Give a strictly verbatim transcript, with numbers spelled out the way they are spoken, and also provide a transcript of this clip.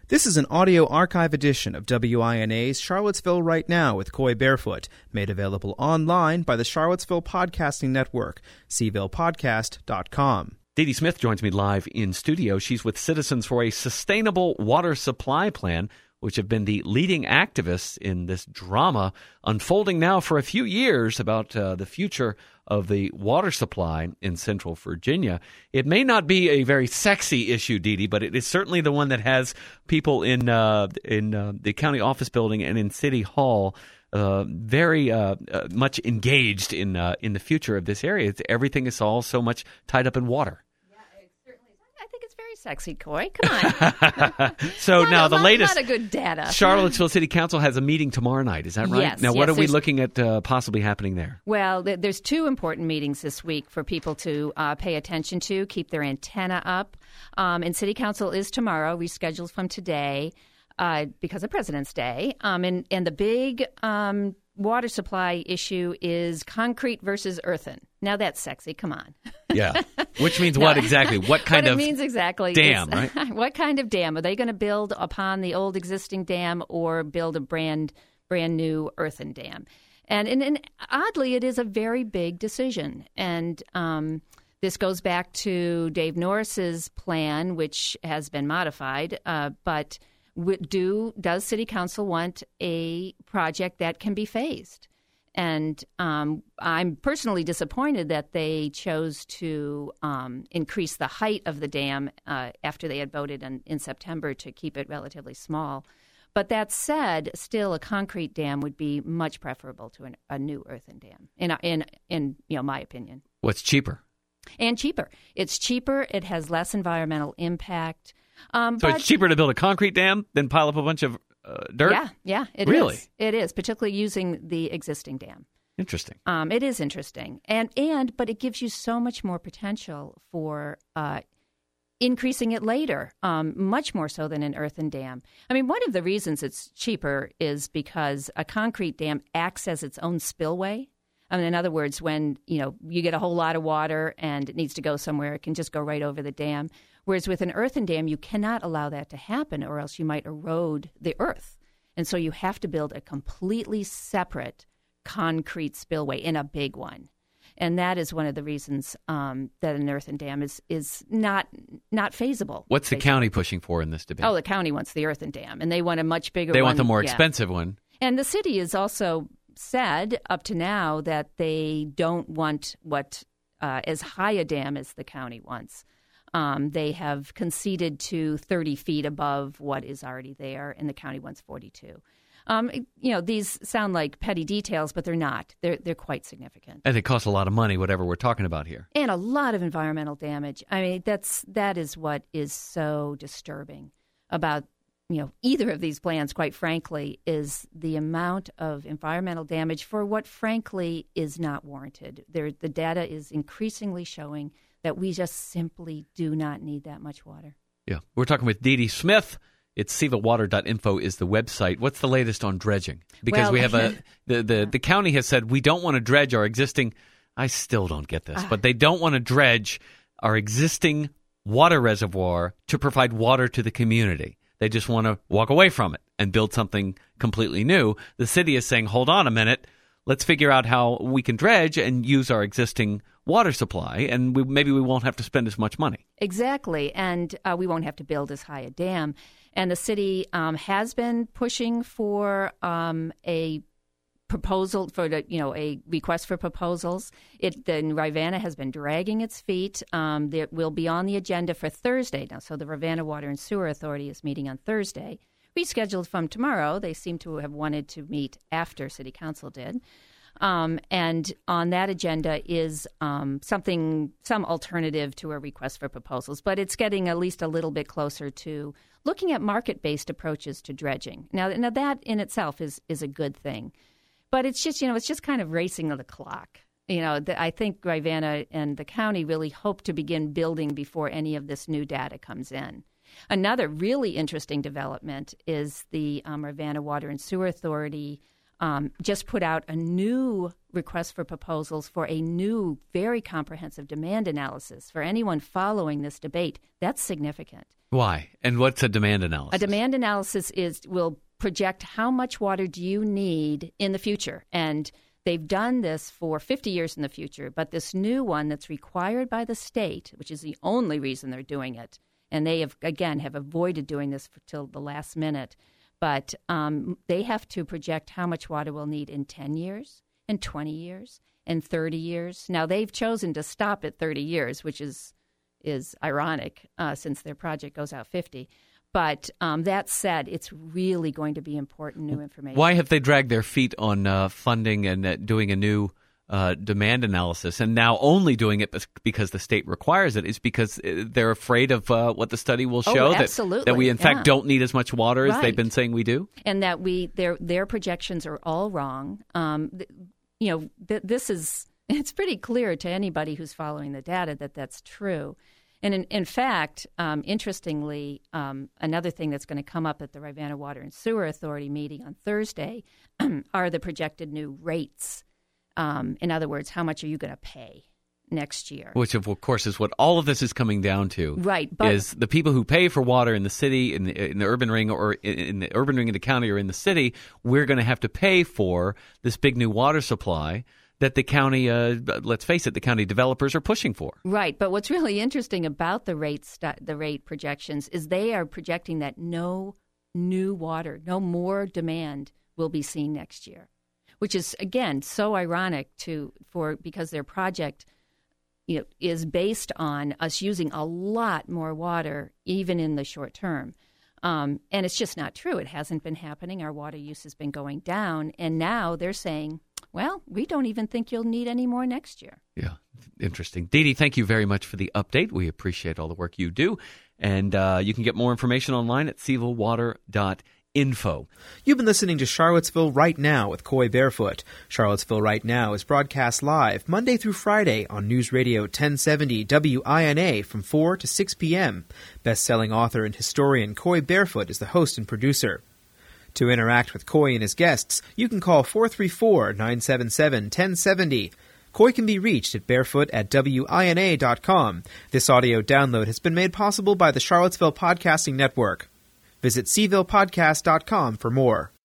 This is an audio archive edition of W I N A's Charlottesville Right Now with Coy Barefoot, made available online by the Charlottesville Podcasting Network, c ville podcast dot com. Dee Dee Smith joins me live in studio. She's with Citizens for a Sustainable Water Supply Plan, which have been the leading activists in this drama unfolding now for a few years about uh, the future of the water supply in Central Virginia. It may not be a very sexy issue, Dee Dee, but it is certainly the one that has people in uh, in uh, the county office building and in City Hall uh, very uh, uh, much engaged in uh, in the future of this area. It's, everything is all so much tied up in water. Sexy, Coy. Come on. so not now a, the lot, latest. Lot of good data. Charlottesville City Council has a meeting tomorrow night. Is that right? Yes. Now, what yes, are we looking at uh, possibly happening there? Well, th- there's two important meetings this week for people to uh, pay attention to, keep their antenna up. Um, and City Council is tomorrow, rescheduled from today uh, because of President's Day. Um, and, and the big um, water supply issue is concrete versus earthen. Now that's sexy. Come on. Yeah. Which means no. what exactly? What kind what of it means exactly dam, is, right? What kind of dam? Are they going to build upon the old existing dam or build a brand brand new earthen dam? And, and, and oddly, it is a very big decision. And um, this goes back to Dave Norris's plan, which has been modified. Uh, but do does City Council want a project that can be phased? And um, I'm personally disappointed that they chose to um, increase the height of the dam uh, after they had voted in, in September to keep it relatively small. But that said, still a concrete dam would be much preferable to an, a new earthen dam, in, in, in you know, my opinion. What's cheaper? And cheaper. It's cheaper. It has less environmental impact. Um, so but, it's cheaper to build a concrete dam than pile up a bunch of Uh, dirt? Yeah, yeah, it really? is. It is, particularly using the existing dam. Interesting. Um, it is interesting, and and but it gives you so much more potential for uh, increasing it later, um, much more so than an earthen dam. I mean, one of the reasons it's cheaper is because a concrete dam acts as its own spillway. I mean, in other words, when you know you get a whole lot of water and it needs to go somewhere, it can just go right over the dam. Whereas with an earthen dam, you cannot allow that to happen, or else you might erode the earth. And so you have to build a completely separate concrete spillway, in a big one. And that is one of the reasons um, that an earthen dam is is not not feasible. What's the basically. county pushing for in this debate? Oh, the county wants the earthen dam, and they want a much bigger They one. want the more yeah. expensive one. And the city has also said up to now that they don't want what uh, as high a dam as the county wants. Um, they have conceded to thirty feet above what is already there, and the county wants forty-two. Um, you know, these sound like petty details, but they're not. They're they're quite significant. And it costs a lot of money, whatever we're talking about here. And a lot of environmental damage. I mean, that's that is what is so disturbing about, you know, either of these plans, quite frankly, is the amount of environmental damage for what, frankly, is not warranted. There, the data is increasingly showing that we just simply do not need that much water. Yeah. We're talking with Dee Dee Smith. It's c ville water dot info is the website. What's the latest on dredging? Because well, we have a the, the, the county has said we don't want to dredge our existing – I still don't get this, but they don't want to dredge our existing water reservoir to provide water to the community. They just want to walk away from it and build something completely new. The city is saying, hold on a minute. Let's figure out how we can dredge and use our existing water supply, and we, maybe we won't have to spend as much money. Exactly, and uh, we won't have to build as high a dam. And the city um, has been pushing for um, a proposal for the, you know, a request for proposals. It then Rivanna has been dragging its feet. Um, it will be on the agenda for Thursday now. So the Rivanna Water and Sewer Authority is meeting on Thursday, rescheduled from tomorrow. They seem to have wanted to meet after City Council did. Um, and on that agenda is um, something, some alternative to a request for proposals. But it's getting at least a little bit closer to looking at market-based approaches to dredging. Now, now that in itself is is a good thing. But it's just, you know, it's just kind of racing the clock. You know, the, I think Rivanna and the county really hope to begin building before any of this new data comes in. Another really interesting development is the um, Rivanna Water and Sewer Authority um, just put out a new request for proposals for a new, very comprehensive demand analysis. For anyone following this debate, that's significant. Why? And what's a demand analysis? A demand analysis is will project how much water do you need in the future. And they've done this for fifty years in the future, but this new one that's required by the state, which is the only reason they're doing it, and they have, again, have avoided doing this till the last minute, but um, they have to project how much water we'll need in ten years, in twenty years, in thirty years. Now, they've chosen to stop at thirty years, which is is ironic uh, since their project goes out fifty. But um, that said, it's really going to be important new information. Why have they dragged their feet on uh, funding and uh, doing a new uh, demand analysis, and now only doing it because the state requires it? Is because they're afraid of uh, what the study will show? Oh, that, absolutely. that we, in fact, yeah. don't need as much water as right. they've been saying we do? And that we their their projections are all wrong. Um, th- you know, th- this is, it's pretty clear to anybody who's following the data that that's true. And in, in fact, um, interestingly, um, another thing that's going to come up at the Rivanna Water and Sewer Authority meeting on Thursday are the projected new rates. Um, in other words, how much are you going to pay next year? Which, of course, is what all of this is coming down to. Right. But, is the people who pay for water in the city, in the, in the urban ring, or in, in the urban ring of the county or in the city, we're going to have to pay for this big new water supply that the county, uh, let's face it, the county developers are pushing for. Right. But what's really interesting about the rate st- the rate projections is they are projecting that no new water, no more demand will be seen next year, which is, again, so ironic to for because their project, you know, is based on us using a lot more water even in the short term. Um, and it's just not true. It hasn't been happening. Our water use has been going down. And now they're saying, well, we don't even think you'll need any more next year. Yeah, interesting. Dee Dee, thank you very much for the update. We appreciate all the work you do. And uh, you can get more information online at seville water dot info. You've been listening to Charlottesville Right Now with Coy Barefoot. Charlottesville Right Now is broadcast live Monday through Friday on News Radio ten seventy W I N A from four to six p.m. Best-selling author and historian Coy Barefoot is the host and producer. To interact with Coy and his guests, you can call four three four, nine seven seven, one zero seven zero. Coy can be reached at barefoot at W I N A dot com. This audio download has been made possible by the Charlottesville Podcasting Network. Visit seville podcast dot com for more.